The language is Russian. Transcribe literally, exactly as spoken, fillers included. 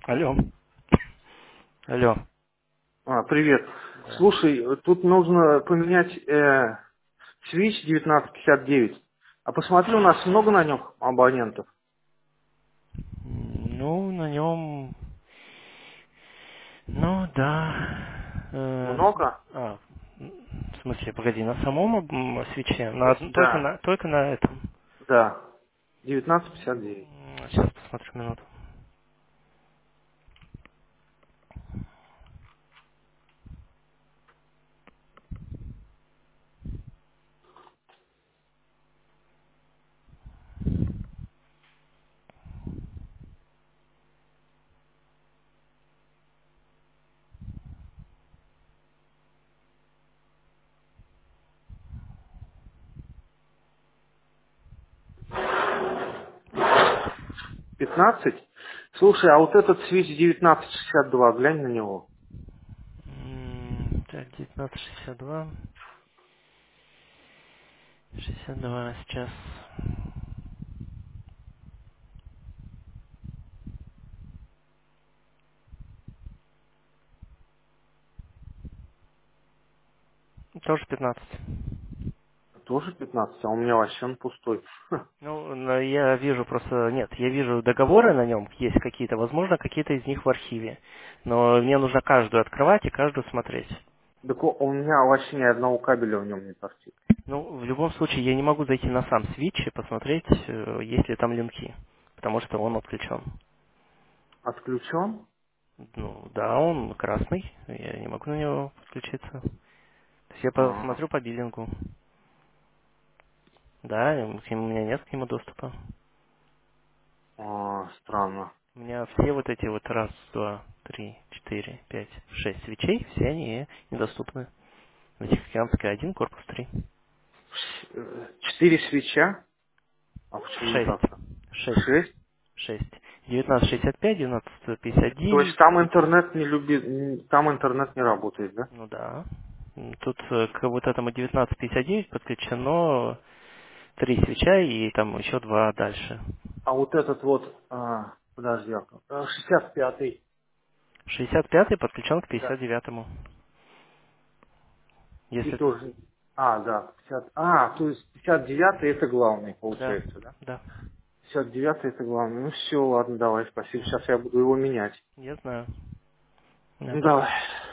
Алло. Алло. А, привет. Да. Слушай, тут нужно поменять э, свич девятнадцать пятьдесят девять. А посмотри, у нас много на нем абонентов. М, Ну, на нем... Ну, да. Э, Много? а, в смысле, погоди, на самом м, свече? На, Ос- одн- только, Да, на, только на этом. да. девятнадцать пятьдесят девять. Сейчас посмотрю минуту. пятнадцать? Слушай, а вот этот свич девятнадцать шестьдесят два, глянь на него. М, Так, девятнадцать шестьдесят два. шестьдесят два сейчас. Тоже пятнадцать. Тоже пятнадцать, а у меня вообще он пустой. Ха. Ну, но я вижу просто, нет, я вижу договоры на нем, есть какие-то, возможно, какие-то из них в архиве. Но мне нужно каждую открывать и каждую смотреть. Так у у меня вообще ни одного кабеля в нем не торчит. Ну, в любом случае, я не могу зайти на сам свич и посмотреть, э, есть ли там линки, потому что он отключен. Отключен? Ну, да, он красный, я не могу на него подключиться. То есть я А, посмотрю по биллингу. Да, м, к нему- у меня нет к нему доступа. а, странно. У меня все вот эти вот раз, два, три, четыре, пять, шесть свечей, все они недоступны. Ватиканская один, корпус три. Э, Четыре свеча? А почему шесть. так-то? шесть. Шесть? шесть. девятнадцать шестьдесят пять, девятнадцать пятьдесят То есть девять. там интернет не любит, н- там интернет не работает, да? Ну да. М, Тут э, к вот этому девятнадцать пятьдесят девять подключено три свеча и там еще два дальше. А вот этот вот, а, подожди, а, а, шестьдесят пятый. шестьдесят пятый подключен к Да. пятьдесят девятому. И Если... тоже, а, да, пятьдесят, а, то есть пятьдесят девятый это главный, Да, получается, да? да. пятьдесят девятый это главный. Ну все, ладно, давай, спасибо. Мгм. Сейчас я буду его менять. Я знаю. Да. Ну давай.